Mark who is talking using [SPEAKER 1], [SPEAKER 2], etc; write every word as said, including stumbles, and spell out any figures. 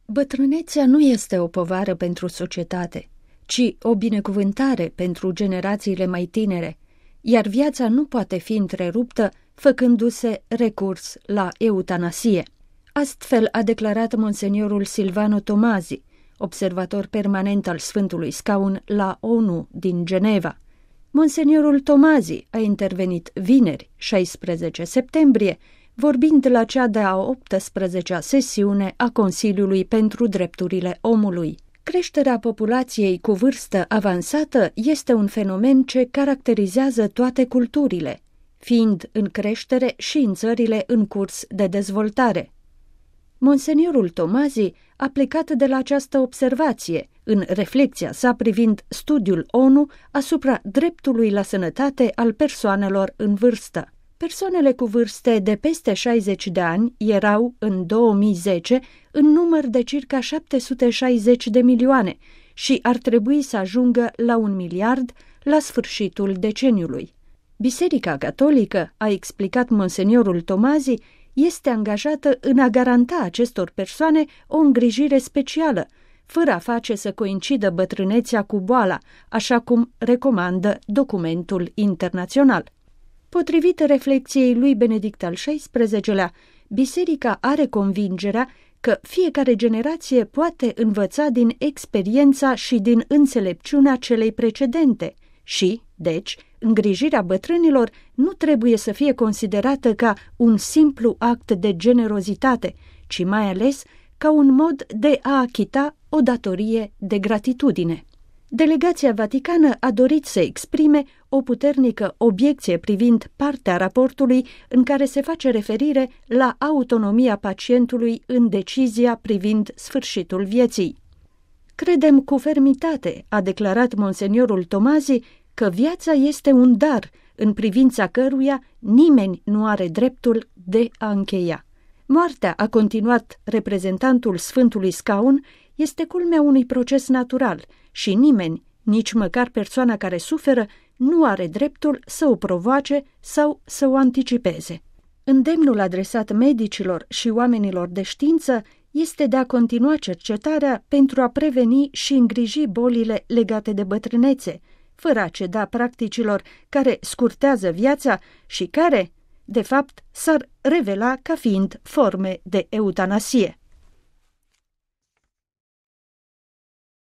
[SPEAKER 1] Bătrânețea nu este o povară pentru societate, ci o binecuvântare pentru generațiile mai tinere, iar viața nu poate fi întreruptă făcându-se recurs la eutanasie. Astfel a declarat monseniorul Silvano Tomasi, observator permanent al Sfântului Scaun la ONU din Geneva. Monseniorul Tomasi a intervenit vineri, șaisprezece septembrie, vorbind la cea de-a optsprezecea sesiune a Consiliului pentru Drepturile Omului. Creșterea populației cu vârstă avansată este un fenomen ce caracterizează toate culturile, fiind în creștere și în țările în curs de dezvoltare. Monseniorul Tomasi a plecat de la această observație în reflecția sa privind studiul ONU asupra dreptului la sănătate al persoanelor în vârstă. Persoanele cu vârste de peste șaizeci de ani erau, în două mii zece, în număr de circa șapte sute șaizeci de milioane și ar trebui să ajungă la un miliard la sfârșitul deceniului. Biserica Catolică, a explicat monseniorul Tomasi, este angajată în a garanta acestor persoane o îngrijire specială, fără a face să coincidă bătrânețea cu boala, așa cum recomandă documentul internațional. Potrivit reflexiei lui Benedict al șaisprezecelea, biserica are convingerea că fiecare generație poate învăța din experiența și din înțelepciunea celei precedente și, deci, îngrijirea bătrânilor nu trebuie să fie considerată ca un simplu act de generozitate, ci mai ales ca un mod de a achita o datorie de gratitudine. Delegația vaticană a dorit să exprime o puternică obiecție privind partea raportului în care se face referire la autonomia pacientului în decizia privind sfârșitul vieții. Credem cu fermitate, a declarat monseniorul Tomasi, că viața este un dar în privința căruia nimeni nu are dreptul de a încheia. Moartea, a continuat reprezentantul Sfântului Scaun, este culmea unui proces natural și nimeni, nici măcar persoana care suferă, nu are dreptul să o provoace sau să o anticipeze. Îndemnul adresat medicilor și oamenilor de știință este de a continua cercetarea pentru a preveni și îngriji bolile legate de bătrânețe, fără a ceda practicilor care scurtează viața și care, de fapt, s-ar revela ca fiind forme de eutanasie.